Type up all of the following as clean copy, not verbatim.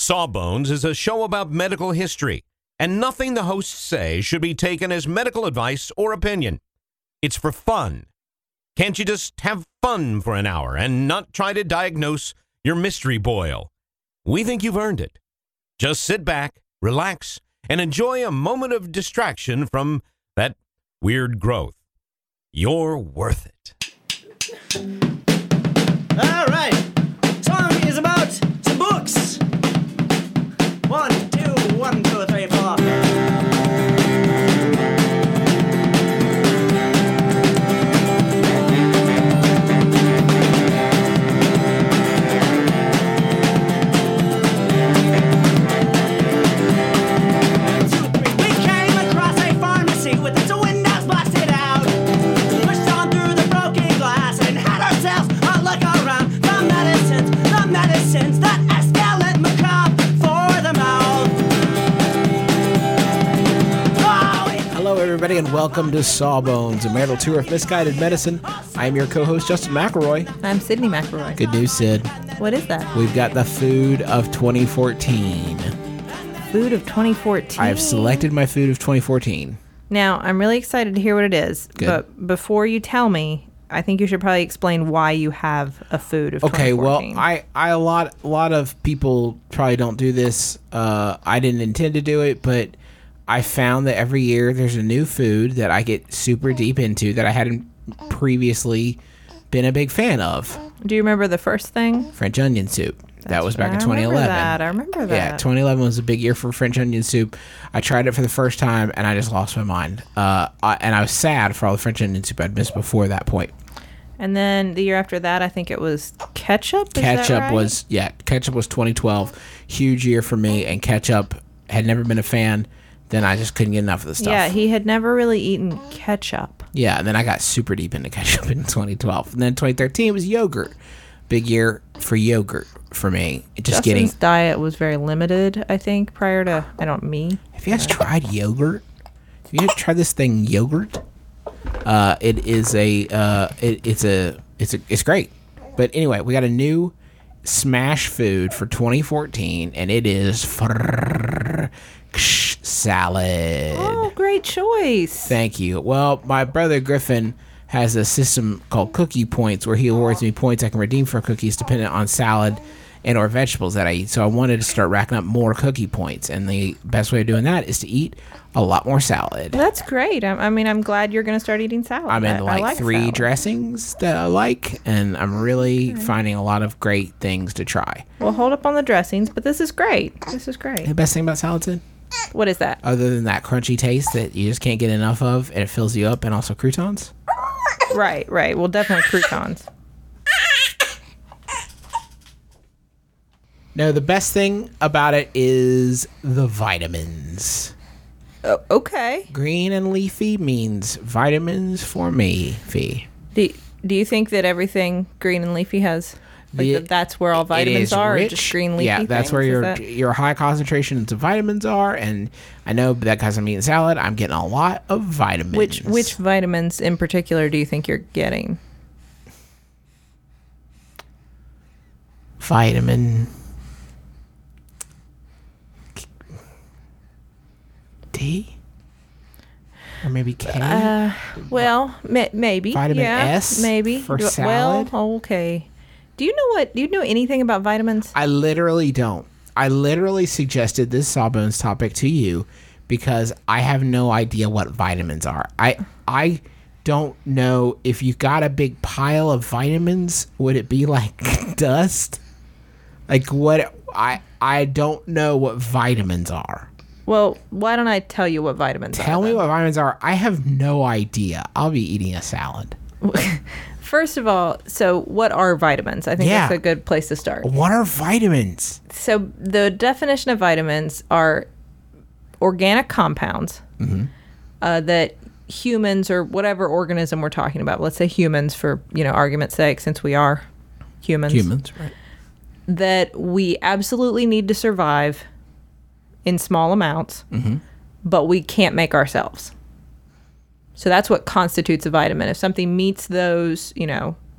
Sawbones is a show about medical history, and nothing the hosts say should be taken as medical advice or opinion. It's for fun. Can't you just have fun for an hour and not try to diagnose your mystery boil? We think you've earned it. Just sit back, relax, and enjoy a moment of distraction from that weird growth. You're worth it. All right. Song is about some books. 1, 2, 1, 2, 3, 4. Everybody, and welcome to Sawbones, a marital tour of misguided medicine. I am your co-host, Justin McElroy. I'm Sydney McElroy. Good news, Sid. What is that? We've got the food of 2014. Food of 2014? I have selected my food of 2014. Now, I'm really excited to hear what it is. Good. But before you tell me, I think you should probably explain why you have a food of 2014. Okay, well, a lot of people probably don't do this. I didn't intend to do it, but I found that every year there's a new food that I get super deep into that I hadn't previously been a big fan of. Do you remember the first thing? French onion soup. That was back in 2011. I remember that. Yeah, 2011 was a big year for French onion soup. I tried it for the first time, and I just lost my mind. And I was sad for all the French onion soup I'd missed before that point. And then the year after that, I think it was ketchup. Ketchup was 2012. Huge year for me, and ketchup had never been a fan. Then I just couldn't get enough of the stuff. Yeah, he had never really eaten ketchup. Yeah, and then I got super deep into ketchup in 2012. And then 2013 was yogurt. Big year for yogurt for me. Justin's diet was very limited, I think, prior to, me. Have you guys tried yogurt? Have you guys tried this thing, yogurt? It's great. But anyway, we got a new smash food for 2014, and it is salad. Oh, great choice. Thank you. Well, my brother Griffin has a system called Cookie Points where he awards me points I can redeem for cookies depending on salad and or vegetables that I eat. So I wanted to start racking up more cookie points, and the best way of doing that is to eat a lot more salad. That's great. I'm glad you're going to start eating salad. I'm into like 3 salad. dressings that I like, and I'm really finding a lot of great things to try. Well, hold up on the dressings, but this is great. The best thing about salad, Sid? What is that? Other than that crunchy taste that you just can't get enough of, and it fills you up, and also croutons? Right. Well, definitely croutons. No, the best thing about it is the vitamins. Oh, okay. Green and leafy means vitamins for me. Fee. Do you think that everything green and leafy has... that's where all vitamins are, rich. Or just green leafy Yeah, that's things? where your high concentrations of vitamins are, and I know that because I'm eating salad, I'm getting a lot of vitamins. Which vitamins in particular do you think you're getting? Vitamin D? Or maybe K? Well, maybe. Vitamin S maybe. for salad? Well, okay. Do you know anything about vitamins? I literally don't. I literally suggested this Sawbones topic to you because I have no idea what vitamins are. I don't know if you got a big pile of vitamins, would it be like dust? Like what? I don't know what vitamins are. Well, why don't I tell you what vitamins are? Tell me what vitamins are. I have no idea. I'll be eating a salad. First of all, so what are vitamins? I think that's a good place to start. What are vitamins? So the definition of vitamins are organic compounds that humans or whatever organism we're talking about, let's say humans for argument's sake, since we are humans. Humans, right. That we absolutely need to survive in small amounts, but we can't make ourselves. So that's what constitutes a vitamin. If something meets those,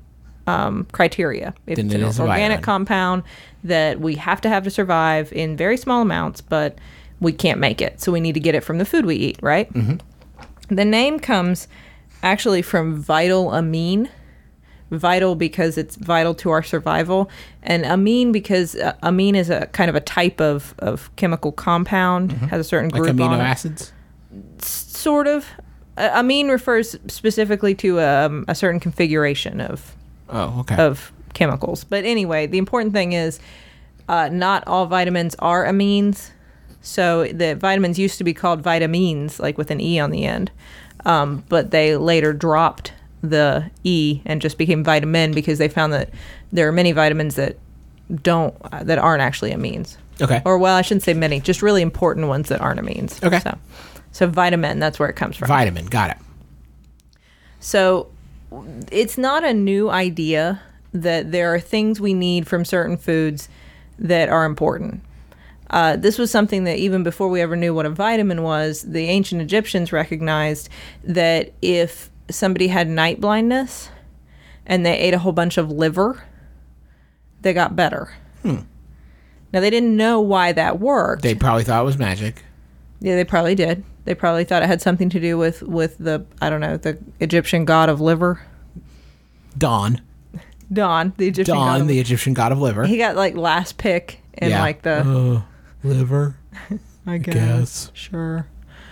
criteria. If Then it's it an is a organic vitamin. compound that we have to survive in very small amounts, but we can't make it. So we need to get it from the food we eat, right? Mm-hmm. The name comes actually from vital amine. Vital because it's vital to our survival, and amine because amine is a kind of a type of chemical compound, has a certain Like group amino on it. acids. Sort of. Amine refers specifically to a certain configuration of Oh, okay. chemicals. But anyway, the important thing is not all vitamins are amines. So the vitamins used to be called vitamins, like with an E on the end, but they later dropped the E and just became vitamin because they found that there are many vitamins that aren't actually amines. Okay. Or well, I shouldn't say many, just really important ones that aren't amines. Okay. So vitamin, that's where it comes from. Vitamin. Got it. So it's not a new idea that there are things we need from certain foods that are important. This was something that even before we ever knew what a vitamin was, the ancient Egyptians recognized that if somebody had night blindness and they ate a whole bunch of liver, they got better. Now, they didn't know why that worked. They probably thought it was magic. Yeah, they probably did. They probably thought it had something to do with the, I don't know, the Egyptian god of liver. Dawn. Don, the Egyptian god Dawn, of the Egyptian god of liver. He got like last pick in like the liver. I guess. Sure.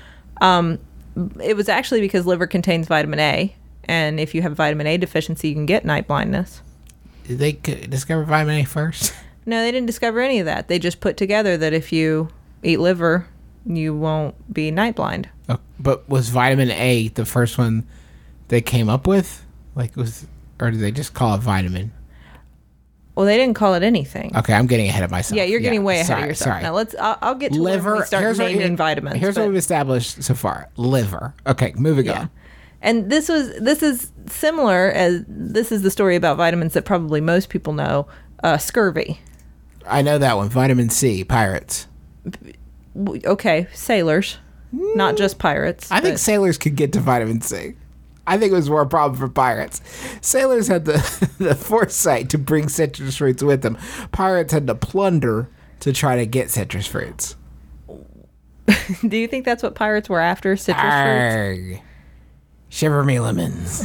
It was actually because liver contains vitamin A, and if you have vitamin A deficiency, you can get night blindness. Did they discover vitamin A first? No, they didn't discover any of that. They just put together that if you eat liver, you won't be night blind. Oh, but was vitamin A the first one they came up with? Or did they just call it vitamin? Well, they didn't call it anything. Okay, I'm getting ahead of myself. Yeah, you're getting way ahead of yourself. Sorry. Now I'll get to liver. When we start naming vitamins. Here's but- what we've established so far: liver. Okay, moving on. And this is similar as this is the story about vitamins that probably most people know. Scurvy. I know that one. Vitamin C. Pirates. Okay, sailors, not just pirates. I think but- sailors could get to vitamin C. I think it was more a problem for pirates. Sailors had the foresight to bring citrus fruits with them. Pirates had to plunder to try to get citrus fruits. Do you think that's what pirates were after? Citrus fruits? Arrgh. Shiver me lemons.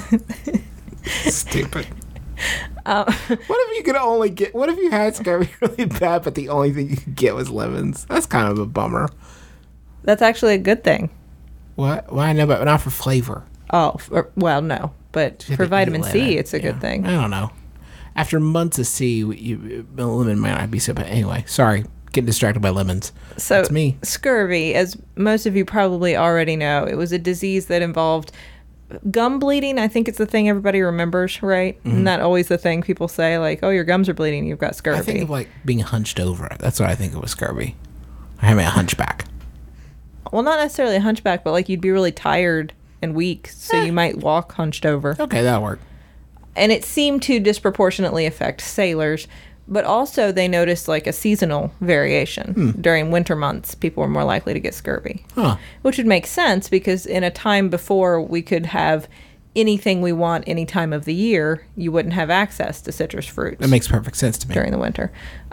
Stupid. What if you could only get? What if you had scurvy really bad, but the only thing you could get was lemons? That's kind of a bummer. That's actually a good thing. What? Why no? But not for flavor. Oh, well, no, but for vitamin C, it's a good thing. I don't know. After months of C, a lemon might not be so bad. Anyway, sorry, getting distracted by lemons. So That's me. Scurvy, as most of you probably already know, it was a disease that involved gum bleeding. I think it's the thing everybody remembers, right? Isn't that always the thing people say, like, oh, your gums are bleeding, you've got scurvy? I think of like being hunched over. That's what I think of with scurvy. I have a hunchback. Well, not necessarily a hunchback, but like you'd be really tired and weak, so you might walk hunched over. Okay, that'll work. And it seemed to disproportionately affect sailors, but also they noticed like a seasonal variation. During winter months, people were more likely to get scurvy. Huh. Which would make sense because in a time before we could have anything we want any time of the year, you wouldn't have access to citrus fruits That makes perfect sense to me. during the winter.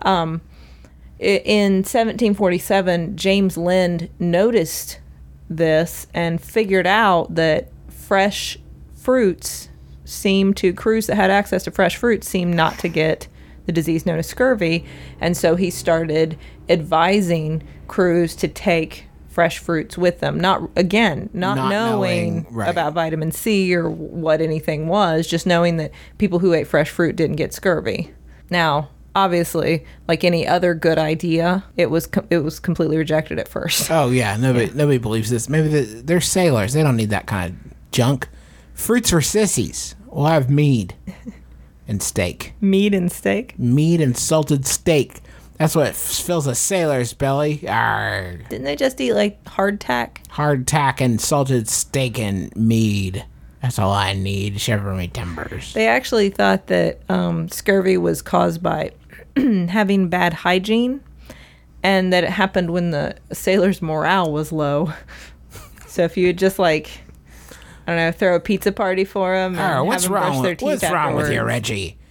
In 1747, James Lind noticed this and figured out that fresh fruits crews that had access to fresh fruits seemed not to get the disease known as scurvy. And so he started advising crews to take fresh fruits with them. Not knowing right. about vitamin C or what anything was, just knowing that people who ate fresh fruit didn't get scurvy. Now, obviously, like any other good idea, it was completely rejected at first. Oh yeah, nobody believes this. Maybe they're sailors. They don't need that kind of junk. Fruits for sissies. We'll have mead and steak. Meat and steak? Mead and salted steak. That's what fills a sailor's belly. Arrgh. Didn't they just eat like hardtack? Hardtack and salted steak and mead. That's all I need. Shiver me timbers. They actually thought that scurvy was caused by having bad hygiene, and that it happened when the sailors' morale was low. So if you would just throw a pizza party for them and have What's them brush wrong? their teeth What's wrong with you, afterwards. Reggie?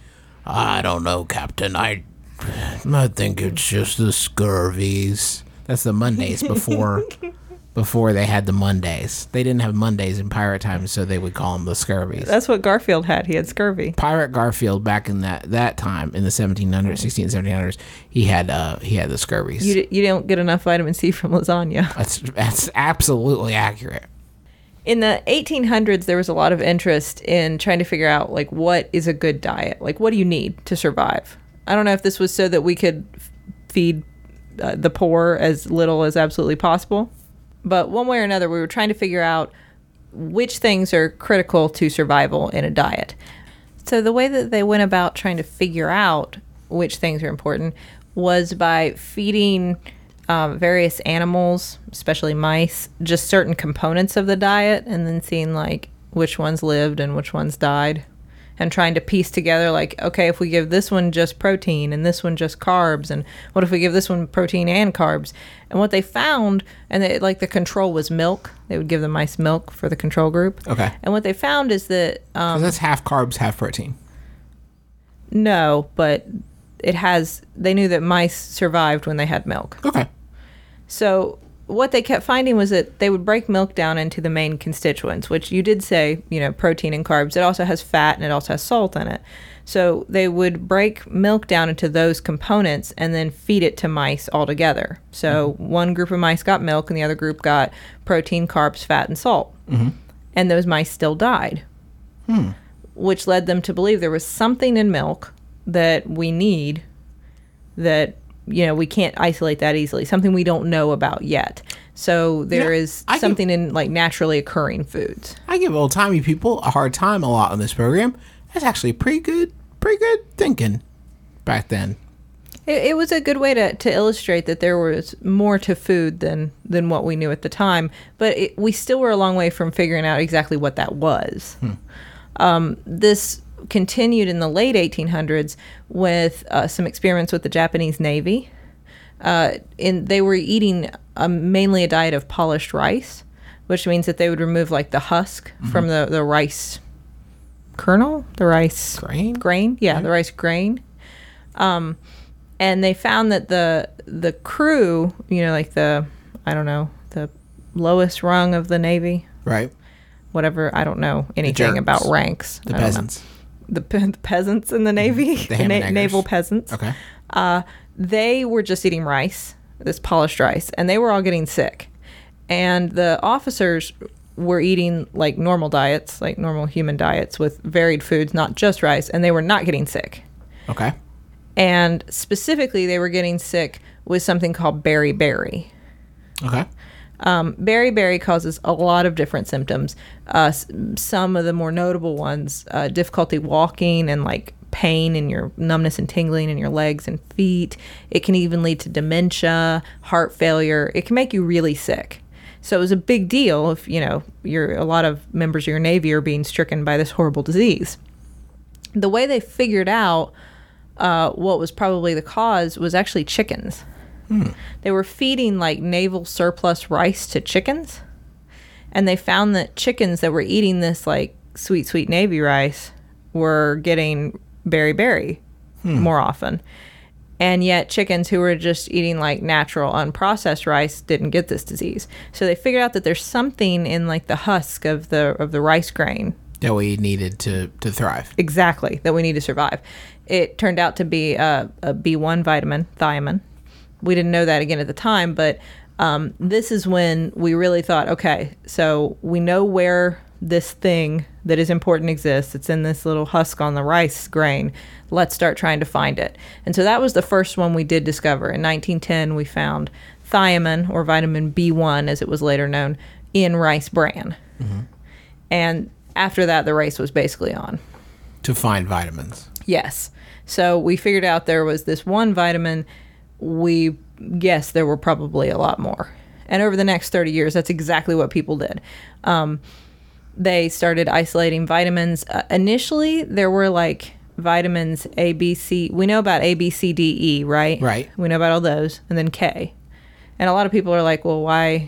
I don't know, Captain. I think it's just the scurvies. That's the Mondays before they had the Mondays. They didn't have Mondays in pirate times, so they would call them the scurvies. That's what Garfield had. He had scurvy. Pirate Garfield back in that time in the 1700s, he had the scurvies. You don't get enough vitamin C from lasagna. That's absolutely accurate. In the 1800s, there was a lot of interest in trying to figure out, like, what is a good diet? Like, what do you need to survive? I don't know if this was so that we could feed the poor as little as absolutely possible. But one way or another, we were trying to figure out which things are critical to survival in a diet. So the way that they went about trying to figure out which things are important was by feeding various animals, especially mice, just certain components of the diet, and then seeing like which ones lived and which ones died, and trying to piece together like, okay, if we give this one just protein and this one just carbs, and what if we give this one protein and carbs? And what they found, and the control was milk. They would give the mice milk for the control group. Okay. And what they found is that 'Cause that's half carbs, half protein. no, but they knew that mice survived when they had milk. Okay. So what they kept finding was that they would break milk down into the main constituents, which you did say, protein and carbs. It also has fat and it also has salt in it. So they would break milk down into those components and then feed it to mice altogether. So one group of mice got milk and the other group got protein, carbs, fat, and salt. Mm-hmm. And those mice still died, which led them to believe there was something in milk that we need that we can't isolate that easily, something we don't know about yet. So there is something in like naturally occurring foods. I give old-timey people a hard time a lot on this program. That's actually pretty good thinking back then. It was a good way to illustrate that there was more to food than what we knew at the time, but we still were a long way from figuring out exactly what that was. This continued in the late 1800s with some experiments with the Japanese Navy. They were eating mainly a diet of polished rice, which means that they would remove like the husk from the rice kernel, the rice grain. Yeah, the rice grain. And they found that the crew, like the lowest rung of the Navy, right? Whatever, I don't know anything about ranks. The peasants. The peasants in the Navy, the naval peasants. Okay. They were just eating rice, this polished rice, and they were all getting sick. And the officers were eating like normal diets, like normal human diets with varied foods, not just rice, and they were not getting sick. Okay. And specifically, they were getting sick with something called beriberi. Okay. Beriberi causes a lot of different symptoms. Some of the more notable ones, difficulty walking and like pain and your numbness and tingling in your legs and feet. It can even lead to dementia, heart failure. It can make you really sick. So it was a big deal if, a lot of members of your Navy are being stricken by this horrible disease. The way they figured out what was probably the cause was actually chickens. They were feeding like naval surplus rice to chickens, and they found that chickens that were eating this like sweet Navy rice were getting beriberi more often, and yet chickens who were just eating like natural unprocessed rice didn't get this disease. So they figured out that there's something in like the husk of the rice grain that we needed to thrive. Exactly, that we need to survive. It turned out to be a B1 vitamin, thiamine. We didn't know that again at the time, but this is when we really thought, okay, so we know where this thing that is important exists. It's in this little husk on the rice grain. Let's start trying to find it. And so that was the first one we did discover. In 1910, we found thiamine, or vitamin B1 as it was later known, in rice bran. And after that, the race was basically on. To find vitamins. Yes. So we figured out there was this one vitamin. We guessed there were probably a lot more. And over the next 30 years, that's exactly what people did. They started isolating vitamins. Initially, there were like vitamins A, B, C. We know about A, B, C, D, E, right? Right. We know about all those. And then K. And a lot of people are like, well, why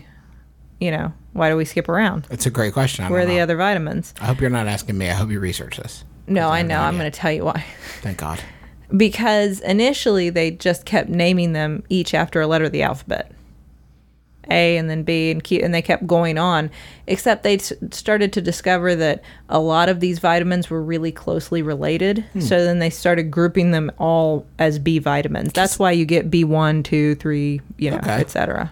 do we skip around? It's a great question. Where are the other vitamins? I hope you're not asking me. I hope you research this. No, I have know. no I'm idea. going to tell you why. Thank God. Because initially they just kept naming them each after a letter of the alphabet. A and then B and they kept going on, except they started to discover that a lot of these vitamins were really closely related. So then they started grouping them all as B vitamins. That's why you get B1, 2, 3, Okay. etc.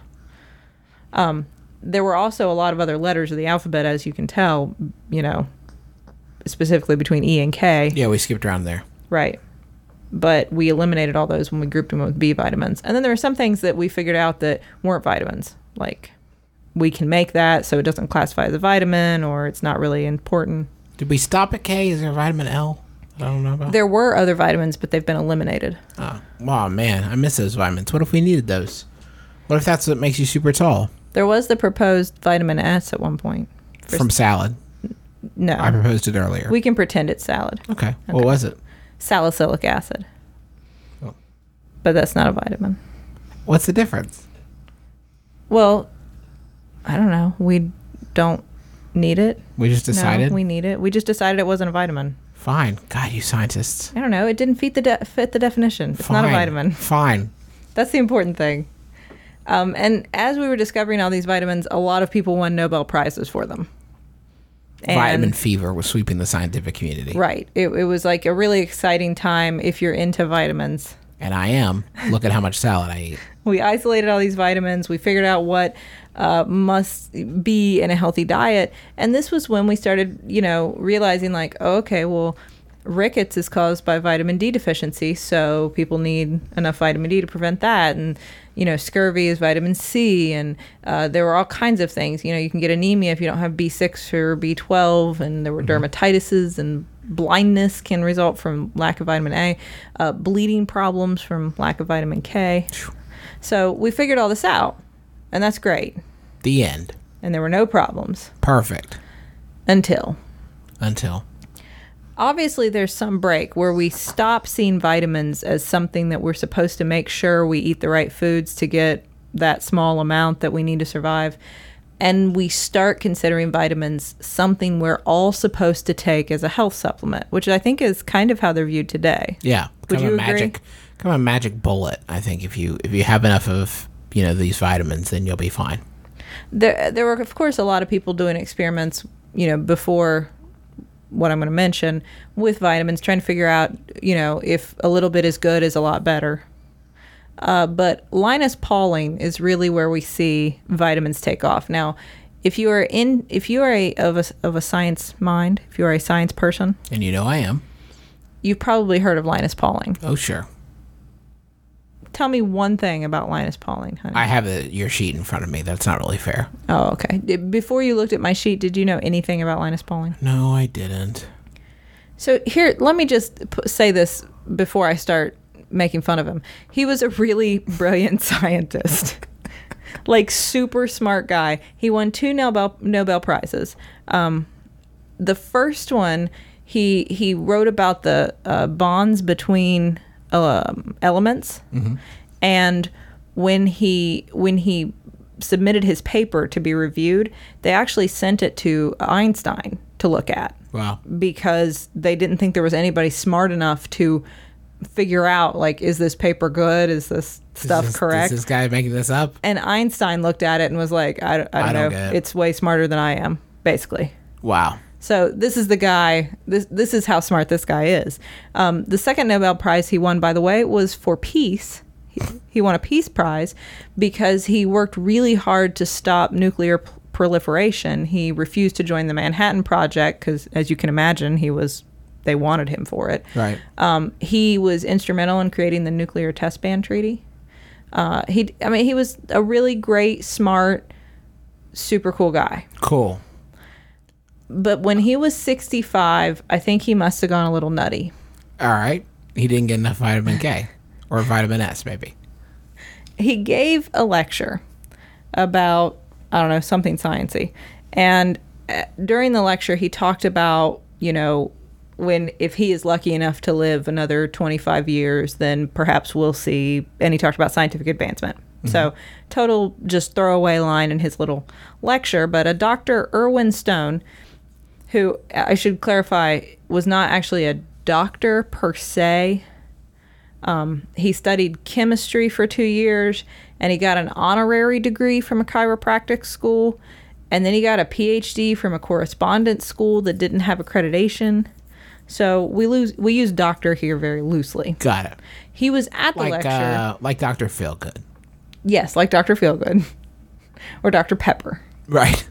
There were also a lot of other letters of the alphabet, as you can tell, specifically between E and K. Yeah, we skipped around there. Right. But we eliminated all those when we grouped them with B vitamins. And then there were some things that we figured out that weren't vitamins. Like, we can make that so it doesn't classify as a vitamin, or it's not really important. Did we stop at K? Is there vitamin L? I don't know about. There were other vitamins, but they've been eliminated. Oh, man, I miss those vitamins. What if we needed those? What if that's what makes you super tall? There was the proposed vitamin S at one point. From salad. No. I proposed it earlier. We can pretend it's salad. Okay. What was it? Salicylic acid. Oh. But that's not a vitamin. What's the difference? Well, I don't know. We don't need it. We just decided? No, we need it. We just decided it wasn't a vitamin. Fine. God, you scientists. I don't know. It didn't fit the definition. It's not a vitamin. Fine. That's the important thing. And as we were discovering all these vitamins, a lot of people won Nobel Prizes for them. And Vitamin fever was sweeping the scientific community. right. It was like a really exciting time if you're into vitamins. And I am. Look at how much salad I eat. We isolated all these vitamins. We figured out what must be in a healthy diet. And this was when we started, realizing like, oh, okay, well, rickets is caused by vitamin D deficiency. So people need enough vitamin D to prevent that. And, scurvy is vitamin C. And there were all kinds of things. You can get anemia if you don't have B6 or B12. And there were dermatitises, and blindness can result from lack of vitamin A. Bleeding problems from lack of vitamin K. So we figured all this out, and that's great. The end. And there were no problems Perfect. until. Obviously, there's some break where we stop seeing vitamins as something that we're supposed to make sure we eat the right foods to get that small amount that we need to survive. And we start considering vitamins something we're all supposed to take as a health supplement, which I think is kind of how they're viewed today. Yeah. Would you agree? Come a magic bullet. I think if you have enough of these vitamins, then you'll be fine. There were, of course, a lot of people doing experiments, before what I'm going to mention with vitamins, trying to figure out, if a little bit is good is a lot better. But Linus Pauling is really where we see vitamins take off. Now, if you are of a science mind, if you are a science person, And I am. you've probably heard of Linus Pauling. Oh, sure. Tell me one thing about Linus Pauling, honey. I have your sheet in front of me. That's not really fair. Oh, okay. Before you looked at my sheet, did you know anything about Linus Pauling? No, I didn't. So here, let me just say this before I start making fun of him. He was a really brilliant scientist. Like, super smart guy. He won 2 Nobel Prizes. The first one, he wrote about the bonds between elements. Mm-hmm. And when he submitted his paper to be reviewed, they actually sent it to Einstein to look at. Wow. Because they didn't think there was anybody smart enough to figure out, like, is this paper good? Is this stuff correct? Is this guy making this up? And Einstein looked at it and was like, I don't know. get it. It's way smarter than I am, basically. Wow. So this is the guy. This is how smart this guy is. The second Nobel Prize he won, by the way, was for peace. He won a peace prize because he worked really hard to stop nuclear proliferation. He refused to join the Manhattan Project because, as you can imagine, they wanted him for it. Right. He was instrumental in creating the Nuclear Test Ban Treaty. He was a really great, smart, super cool guy. Cool. But when he was 65, I think he must have gone a little nutty. All right. He didn't get enough vitamin K. Or vitamin S, maybe. He gave a lecture about, I don't know, something sciencey. And during the lecture, he talked about, if he is lucky enough to live another 25 years, then perhaps we'll see. And he talked about scientific advancement. Mm-hmm. So total just throwaway line in his little lecture. But a Dr. Erwin Stone who, I should clarify, was not actually a doctor per se. He studied chemistry for 2 years, and he got an honorary degree from a chiropractic school, and then he got a PhD from a correspondence school that didn't have accreditation. So we use doctor here very loosely. Got it. He was at the lecture. Like Dr. Feelgood. Yes, like Dr. Feelgood. Or Dr. Pepper. Right.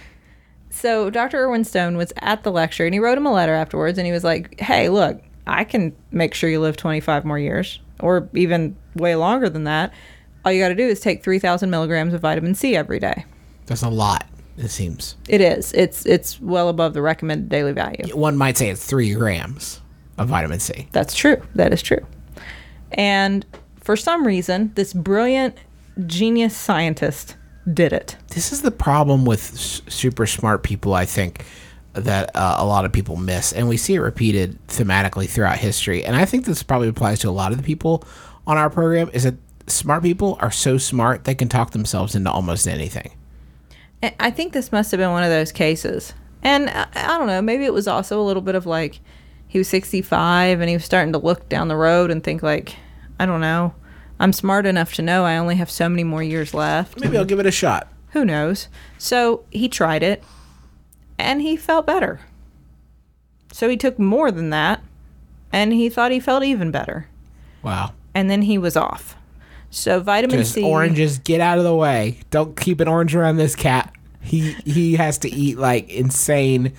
So Dr. Erwin Stone was at the lecture, and he wrote him a letter afterwards, and he was like, hey, look, I can make sure you live 25 more years, or even way longer than that. All you got to do is take 3,000 milligrams of vitamin C every day. That's a lot, it seems. It is. It's well above the recommended daily value. One might say it's 3 grams of vitamin C. That's true. That is true. And for some reason, this brilliant genius scientist did it. This is the problem with super smart people, I think, that a lot of people miss. And we see it repeated thematically throughout history. And I think this probably applies to a lot of the people on our program, is that smart people are so smart they can talk themselves into almost anything. I think this must have been one of those cases. And I don't know, maybe it was also a little bit of like, he was 65 and he was starting to look down the road and think like, I don't know, I'm smart enough to know I only have so many more years left. Maybe I'll give it a shot. Who knows? So he tried it and he felt better. So he took more than that and he thought he felt even better. Wow. And then he was off. So vitamin Just C. oranges, get out of the way. Don't keep an orange around this cat. He has to eat like insane,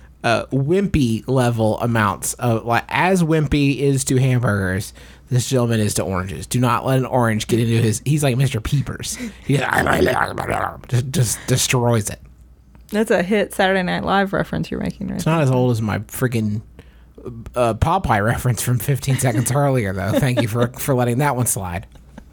wimpy level amounts of, like, as wimpy is to hamburgers, this gentleman is to oranges. Do not let an orange get into his. He's like Mr. Peepers. He just destroys it. That's a hit Saturday Night Live reference you're making right It's not as old as my freaking Popeye reference from 15 seconds earlier, though. Thank you for letting that one slide.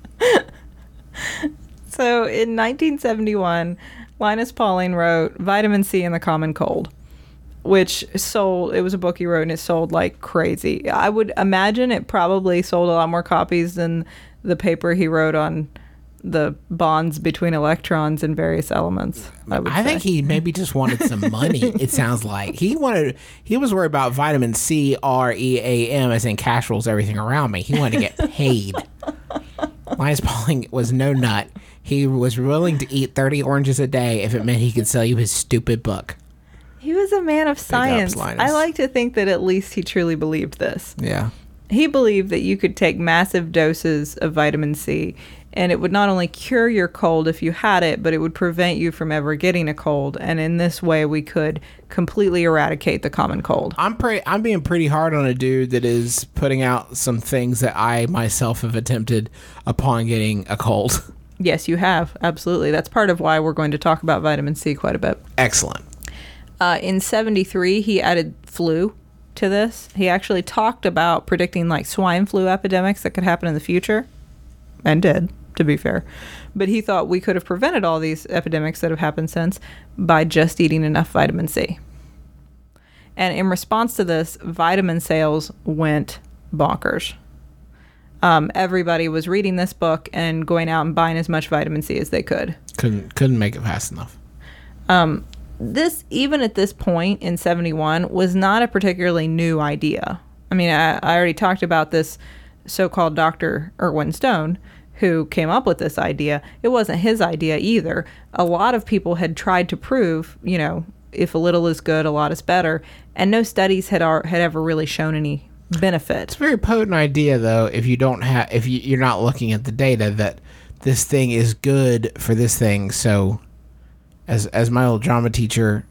So in 1971, Linus Pauling wrote Vitamin C and the Common Cold, which sold, it was a book he wrote and it sold like crazy. I would imagine it probably sold a lot more copies than the paper he wrote on the bonds between electrons and various elements. I think he maybe just wanted some money. It sounds like he was worried about vitamin C, REAM, as in cash rules everything around me. He wanted to get paid. Linus Pauling was no nut. He was willing to eat 30 oranges a day if it meant he could sell you his stupid book. He was a man of science. Linus. I like to think that at least he truly believed this. Yeah. He believed that you could take massive doses of vitamin C and it would not only cure your cold if you had it, but it would prevent you from ever getting a cold. And in this way, we could completely eradicate the common cold. I'm being pretty hard on a dude that is putting out some things that I myself have attempted upon getting a cold. Yes, you have. Absolutely. That's part of why we're going to talk about vitamin C quite a bit. Excellent. In 73, he added flu to this. He actually talked about predicting like swine flu epidemics that could happen in the future, and did, to be fair. But he thought we could have prevented all these epidemics that have happened since by just eating enough vitamin C. And in response to this, vitamin sales went bonkers. Everybody was reading this book and going out and buying as much vitamin C as they could. Couldn't make it fast enough. This, even at this point in 71, was not a particularly new idea. I mean, I already talked about this so-called Dr. Erwin Stone, who came up with this idea. It wasn't his idea either. A lot of people had tried to prove, you know, if a little is good, a lot is better, and no studies had ever really shown any benefit. It's a very potent idea, though, if you're not looking at the data that this thing is good for this thing. So, as my old drama teacher,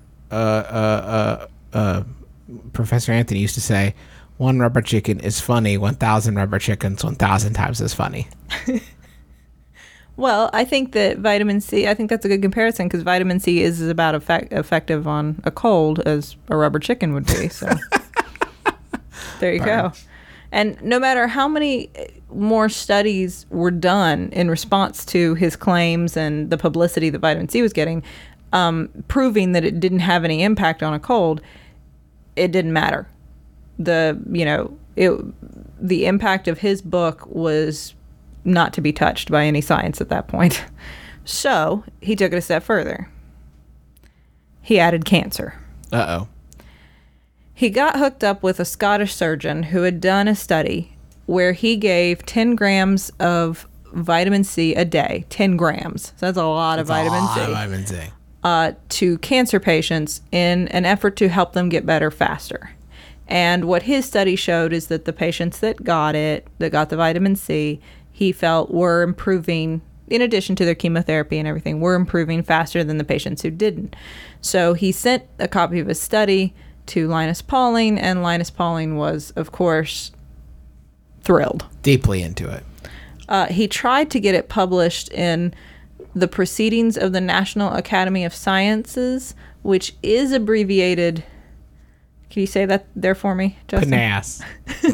Professor Anthony used to say, one rubber chicken is funny, 1,000 rubber chickens 1,000 times as funny. Well, I think that vitamin C, I think that's a good comparison because vitamin C is about effective on a cold as a rubber chicken would be. So there you go. And no matter how many more studies were done in response to his claims and the publicity that vitamin C was getting, proving that it didn't have any impact on a cold, it didn't matter. The impact of his book was not to be touched by any science at that point. So he took it a step further. He added cancer. Uh-oh. He got hooked up with a Scottish surgeon who had done a study where he gave 10 grams of vitamin C a day. 10 grams. So that's a lot of vitamin C. To cancer patients in an effort to help them get better faster. And what his study showed is that the patients that got the vitamin C, he felt were improving, in addition to their chemotherapy and everything, were improving faster than the patients who didn't. So he sent a copy of his study to Linus Pauling, and Linus Pauling was, of course, thrilled. Deeply into it. He tried to get it published in the Proceedings of the National Academy of Sciences, which is abbreviated. Can you say that there for me, Justin? PNAS.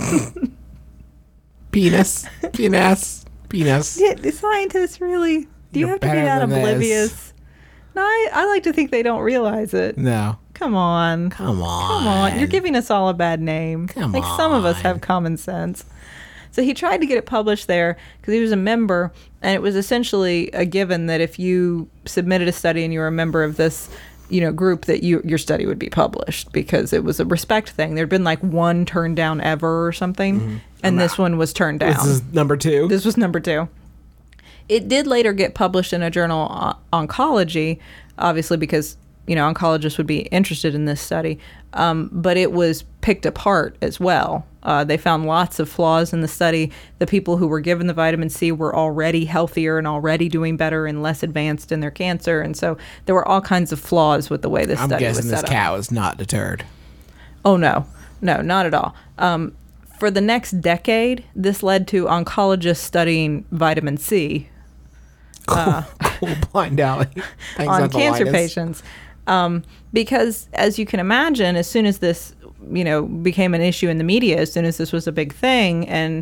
Penis. Yeah, the scientists really... Do you You're have to be better that than oblivious? this. No, I like to think they don't realize it. No. Come on. Come on. Come on. You're giving us all a bad name. Come like some of us on. have common sense. So he tried to get it published there because he was a member, and it was essentially a given that if you submitted a study and you were a member of this, group, that your study would be published because it was a respect thing. There'd been like one turned down ever or something, and this one was turned down. This is number 2. This was number 2. It did later get published in a journal, Oncology, obviously because oncologists would be interested in this study, but it was picked apart as well. They found lots of flaws in the study. The people who were given the vitamin C were already healthier and already doing better and less advanced in their cancer, and so there were all kinds of flaws with the way this study was set up. I'm guessing this cat was not deterred. Oh, no, not at all. For the next decade, this led to oncologists studying vitamin C Cool blind alley. Thanks, on Uncle cancer Linus. patients. Because as you can imagine, as soon as this, became an issue in the media, as soon as this was a big thing and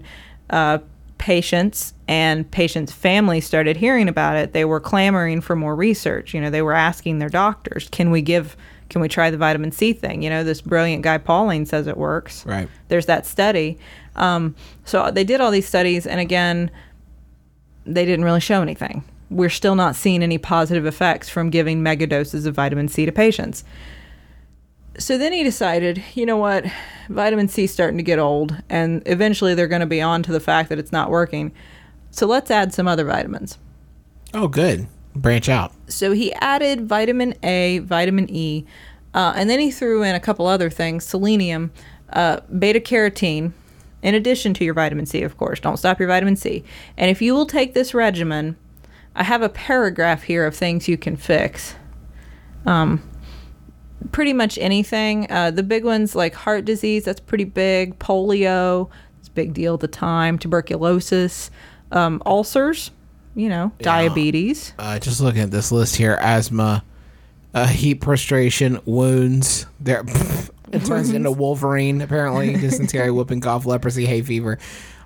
patients and patients' families started hearing about it, they were clamoring for more research. They were asking their doctors, can we try the vitamin C thing? This brilliant guy Pauling says it works. Right. There's that study. So they did all these studies, and again, they didn't really show anything. We're still not seeing any positive effects from giving mega doses of vitamin C to patients. So then he decided, you know what, vitamin C is starting to get old, and eventually they're going to be on to the fact that it's not working. So let's add some other vitamins. Oh, good. Branch out. So he added vitamin A, vitamin E, and then he threw in a couple other things, selenium, beta-carotene, in addition to your vitamin C, of course. Don't stop your vitamin C. And if you will take this regimen, I have a paragraph here of things you can fix. Pretty much anything. The big ones like heart disease, that's pretty big. Polio, it's a big deal at the time. Tuberculosis, ulcers, diabetes. Just looking at this list here: asthma, heat prostration, wounds. It turns into Wolverine. Apparently, dysentery, whooping cough, leprosy, hay fever,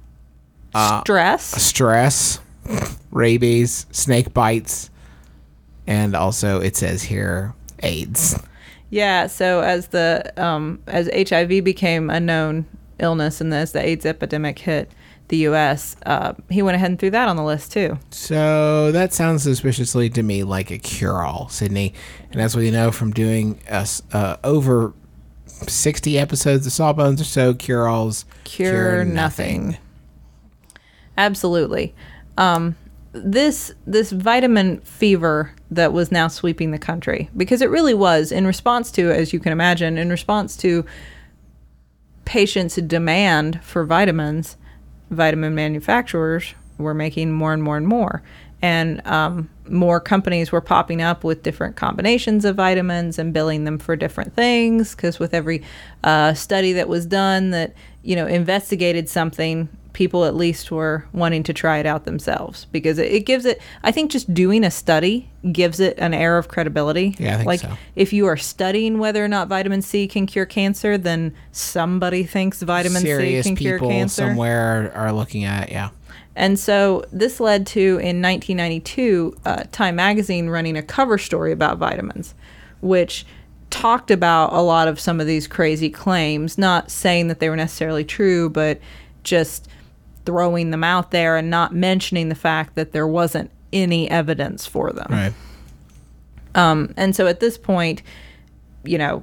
stress, rabies, snake bites, and also it says here AIDS. Yeah, so as HIV became a known illness and as the AIDS epidemic hit the U.S., he went ahead and threw that on the list too. So that sounds suspiciously to me like a cure-all, Sydney. And as we know from doing over 60 episodes of Sawbones or so, cure-alls cure nothing. Absolutely. This vitamin fever that was now sweeping the country, because it really was in response to, as you can imagine, in response to patients' demand for vitamins, vitamin manufacturers were making more and more and more. And more companies were popping up with different combinations of vitamins and billing them for different things, because with every study that was done that, investigated something, people at least were wanting to try it out themselves, because it gives it, I think just doing a study gives it an air of credibility. Yeah, I think so. If you are studying whether or not vitamin C can cure cancer, then somebody thinks vitamin Serious C can cure people cancer. somewhere are looking at it, yeah. And so this led to, in 1992, Time Magazine running a cover story about vitamins, which talked about a lot of some of these crazy claims, not saying that they were necessarily true, but just throwing them out there and not mentioning the fact that there wasn't any evidence for them. Right. And so at this point,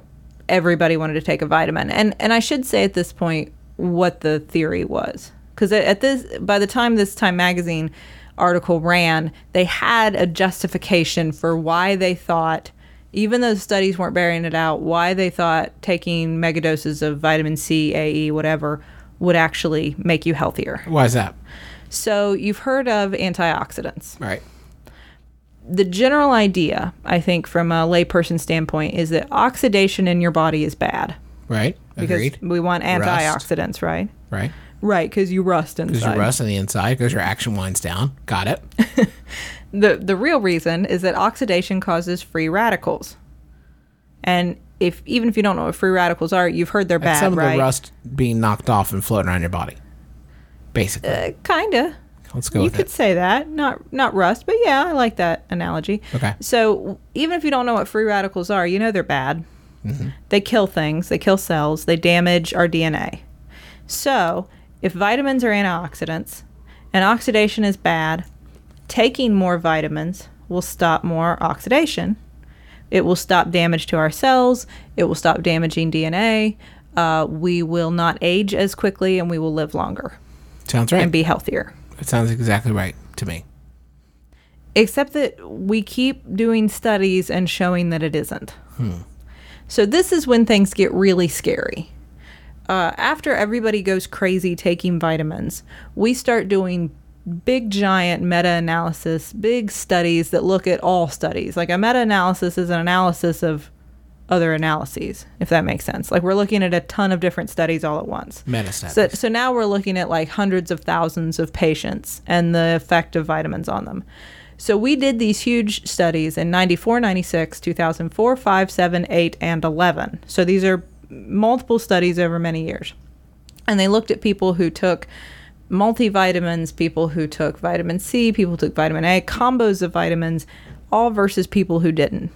everybody wanted to take a vitamin. And I should say at this point what the theory was. Because by the time this Time Magazine article ran, they had a justification for why they thought, even though the studies weren't bearing it out, why they thought taking megadoses of vitamin C, AE, whatever, would actually make you healthier. Why is that? So you've heard of antioxidants. Right. The general idea, I think, from a layperson standpoint, is that oxidation in your body is bad. Right. Because Agreed. we want antioxidants, right? Right. Right, because you rust inside. Because you rust on the inside, because your action winds down. Got it. The real reason is that oxidation causes free radicals. And even if you don't know what free radicals are, you've heard they're bad, Some of right? the rust being knocked off and floating around your body. Basically. Kinda. Let's go You with could it. say that. Not rust, but yeah, I like that analogy. Okay. So even if you don't know what free radicals are, you know they're bad. Mm-hmm. They kill things. They kill cells. They damage our DNA. So if vitamins are antioxidants and oxidation is bad, taking more vitamins will stop more oxidation. It will stop damage to our cells. It will stop damaging DNA. We will not age as quickly, and we will live longer Sounds right. and be healthier. It sounds exactly right to me. Except that we keep doing studies and showing that it isn't. So this is when things get really scary. After everybody goes crazy taking vitamins, we start doing big, giant meta-analysis, big studies that look at all studies. Like a meta-analysis is an analysis of other analyses, if that makes sense. Like we're looking at a ton of different studies all at once. Meta-studies. So now we're looking at like hundreds of thousands of patients and the effect of vitamins on them. So we did these huge studies in 94, 96, 2004, 5, 7, 8, and 11. So these are multiple studies over many years. And they looked at people who took multivitamins, people who took vitamin C, people who took vitamin A, combos of vitamins, all versus people who didn't.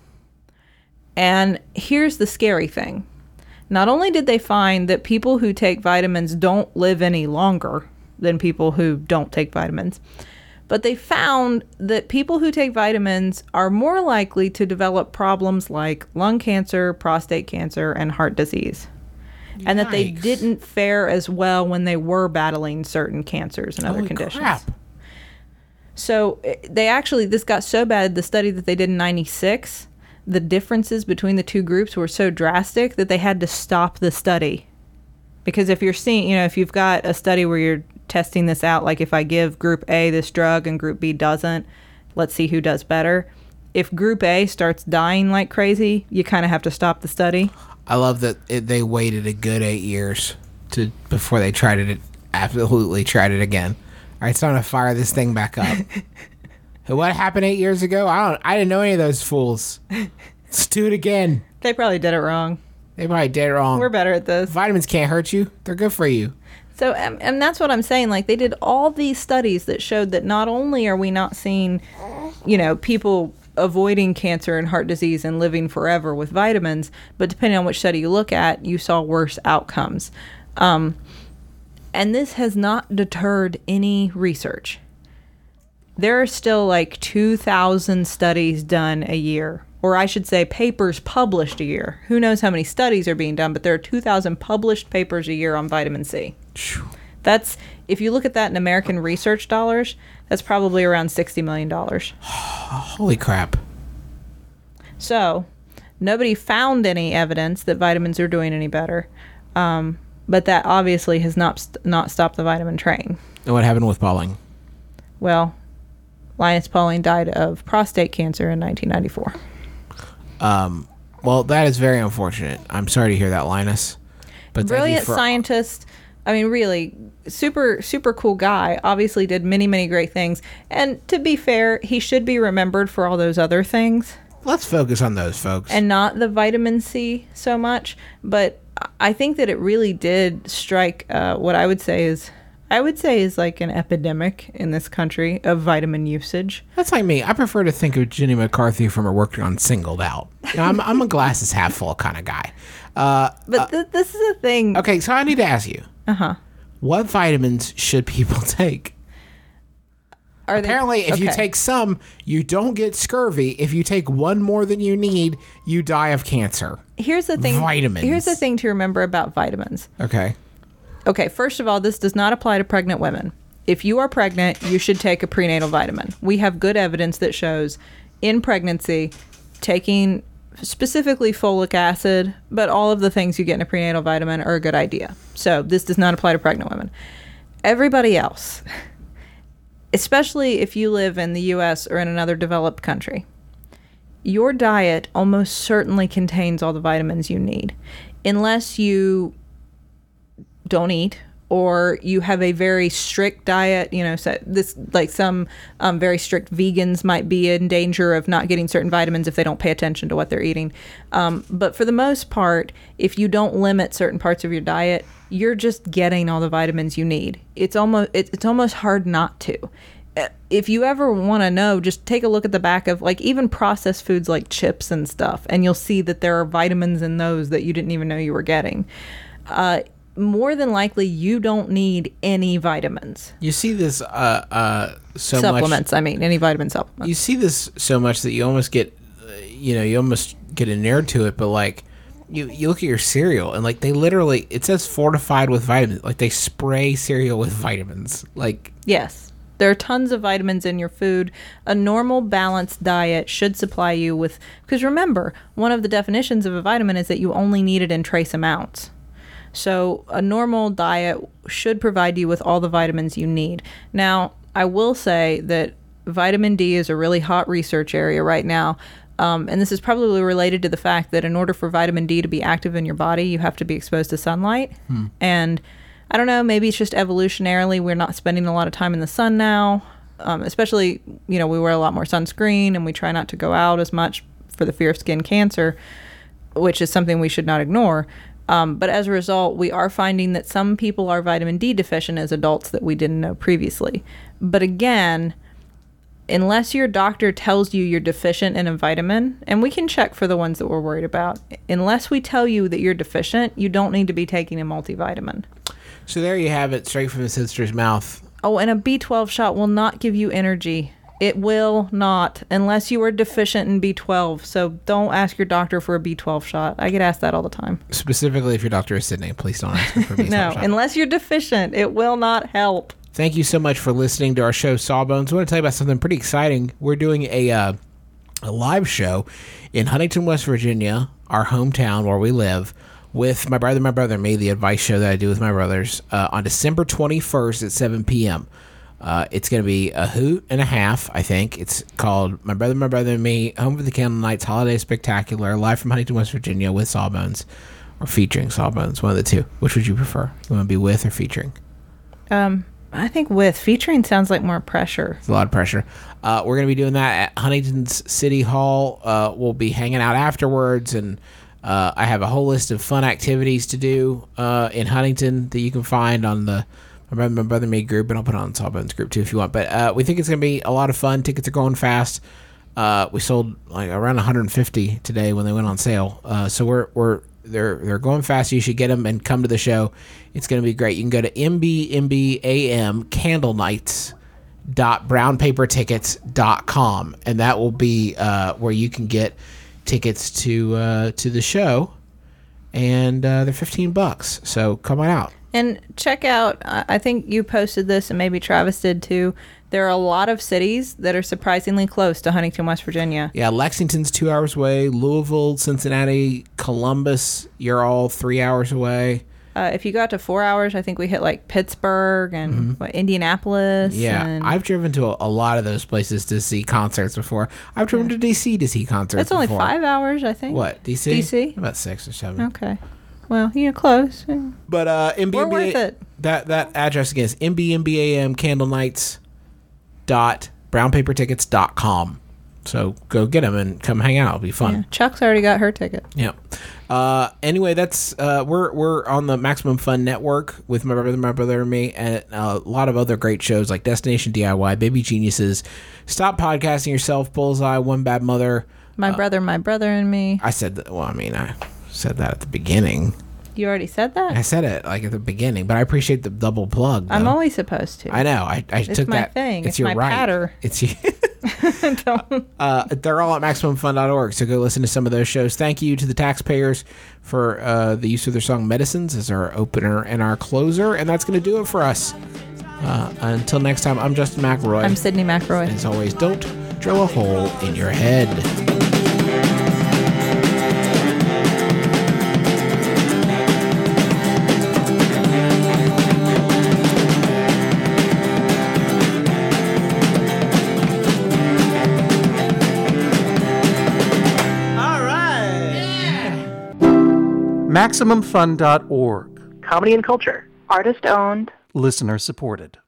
And here's the scary thing. Not only did they find that people who take vitamins don't live any longer than people who don't take vitamins, but they found that people who take vitamins are more likely to develop problems like lung cancer, prostate cancer, and heart disease. And that they Yikes. didn't fare as well when they were battling certain cancers and other Holy conditions. crap. So this got so bad, the study that they did in 96, the differences between the two groups were so drastic that they had to stop the study. Because if you've got a study where you're testing this out, like if I give group A this drug and group B doesn't, let's see who does better. If group A starts dying like crazy, you kind of have to stop the study. I love that they waited a good 8 years before they tried it. Absolutely tried it again. All right, it's time to fire this thing back up. What happened 8 years ago? I didn't know any of those fools. Let's do it again. They probably did it wrong. They probably did it wrong. We're better at this. Vitamins can't hurt you. They're good for you. So, and that's what I'm saying. Like, they did all these studies that showed that not only are we not seeing, people avoiding cancer and heart disease and living forever with vitamins, but depending on which study you look at, you saw worse outcomes. And this has not deterred any research. There are still like 2,000 studies done a year, or I should say papers published a year. Who knows how many studies are being done, but there are 2,000 published papers a year on vitamin C. That's, if you look at that in American research dollars, that's probably around $60 million. Holy crap. So, nobody found any evidence that vitamins are doing any better. But that obviously has not stopped the vitamin train. And what happened with Pauling? Well, Linus Pauling died of prostate cancer in 1994. Well, that is very unfortunate. I'm sorry to hear that, Linus. But thank you Brilliant for- scientist. I mean, really, super, super cool guy. Obviously did many, many great things. And to be fair, he should be remembered for all those other things Let's focus on those, folks. and not the vitamin C so much. But I think that it really did strike what I would say is like an epidemic in this country of vitamin usage. That's like me. I prefer to think of Jenny McCarthy from her work on Singled Out. I'm a glasses half full kind of guy. But this is a thing. Okay, so I need to ask you. Uh-huh. What vitamins should people take? Are they- Apparently, if you okay. take some, you don't get scurvy. If you take one more than you need, you die of cancer. Here's the thing. Vitamins. Here's the thing to remember about vitamins. Okay. Okay, first of all, this does not apply to pregnant women. If you are pregnant, you should take a prenatal vitamin. We have good evidence that shows in pregnancy, taking specifically folic acid, but all of the things you get in a prenatal vitamin are a good idea. So this does not apply to pregnant women. Everybody else, especially if you live in the US or in another developed country, your diet almost certainly contains all the vitamins you need, unless you don't eat or you have a very strict diet. You know, so this, like some very strict vegans might be in danger of not getting certain vitamins if they don't pay attention to what they're eating. But for the most part, if you don't limit certain parts of your diet, you're just getting all the vitamins you need. It's almost hard not to. If you ever want to know, just take a look at the back of like even processed foods like chips and stuff, and you'll see that there are vitamins in those that you didn't even know you were getting. More than likely, you don't need any vitamins. You see this so Supplements, much. I mean, any vitamin supplements. You see this so much that you almost get, you almost get inured to it. But like, you look at your cereal and like they literally, it says fortified with vitamins. Like they spray cereal with vitamins. Like Yes. There are tons of vitamins in your food. A normal balanced diet should supply you with, because remember, one of the definitions of a vitamin is that you only need it in trace amounts. So a normal diet should provide you with all the vitamins you need. Now, I will say that vitamin D is a really hot research area right now. And this is probably related to the fact that in order for vitamin D to be active in your body, you have to be exposed to sunlight. And I don't know, maybe it's just evolutionarily we're not spending a lot of time in the sun now. Especially, we wear a lot more sunscreen and we try not to go out as much for the fear of skin cancer, which is something we should not ignore. But as a result, we are finding that some people are vitamin D deficient as adults that we didn't know previously. But again, unless your doctor tells you you're deficient in a vitamin, and we can check for the ones that we're worried about, unless we tell you that you're deficient, you don't need to be taking a multivitamin. So there you have it, straight from the sister's mouth. Oh, and a B12 shot will not give you energy. It will not, unless you are deficient in B12. So don't ask your doctor for a B12 shot. I get asked that all the time. Specifically, if your doctor is Sydney, please don't ask her for a B12 No, shot. unless you're deficient, it will not help. Thank you so much for listening to our show, Sawbones. I want to tell you about something pretty exciting. We're doing a live show in Huntington, West Virginia, our hometown where we live, with my brother and me, the advice show that I do with my brothers, on December 21st at 7 p.m. It's going to be a hoot and a half, I think. It's called My Brother and Me, Home for the Candle Nights Holiday Spectacular, live from Huntington, West Virginia, with Sawbones, or featuring Sawbones, one of the two. Which would you prefer? You want to be with or featuring? I think with featuring sounds like more pressure. It's a lot of pressure. We're going to be doing that at Huntington's City Hall. We'll be hanging out afterwards, and I have a whole list of fun activities to do in Huntington that you can find on the My Brother and Me group, and I'll put it on Sawbones group too if you want. But we think it's going to be a lot of fun. Tickets are going fast. We sold like around 150 today when they went on sale. So they're going fast. You should get them and come to the show. It's going to be great. You can go to mbmbamcandlenights.brownpapertickets.com, and that will be where you can get tickets to the show, and they're $15. So come on out. And check out, I think you posted this and maybe Travis did too. There are a lot of cities that are surprisingly close to Huntington, West Virginia. Yeah, Lexington's 2 hours away. Louisville, Cincinnati, Columbus, you're all 3 hours away. If you go out to 4 hours, I think we hit like Pittsburgh and Indianapolis. Yeah, and I've driven to a lot of those places to see concerts before. I've driven to D.C. to see concerts That's only before. 5 hours, I think. What, D.C.? D.C.? About 6 or 7. Okay. Well, close. Yeah. But We're worth it. That address again is mbmbamcandlenights.brownpapertickets.com. So go get them and come hang out. It'll be fun. Yeah. Chuck's already got her ticket. Yeah. Anyway, that's we're on the Maximum Fun Network with my brother and me, and a lot of other great shows like Destination DIY, Baby Geniuses, Stop Podcasting Yourself, Bullseye, One Bad Mother. My brother and me. I said that. Well, I mean, I said that at the beginning. You already said that? I said it like at the beginning, but I appreciate the double plug. I'm though. always supposed to. I know. I took my that. thing. It's your my right. patter. It's you. They're all at MaximumFun.org, so go listen to some of those shows. Thank you to the taxpayers for the use of their song Medicines as our opener and our closer, and that's going to do it for us. Until next time, I'm Justin McElroy. I'm Sydney McElroy. And as always, don't drill a hole in your head. MaximumFun.org. Comedy and culture. Artist owned. Listener supported.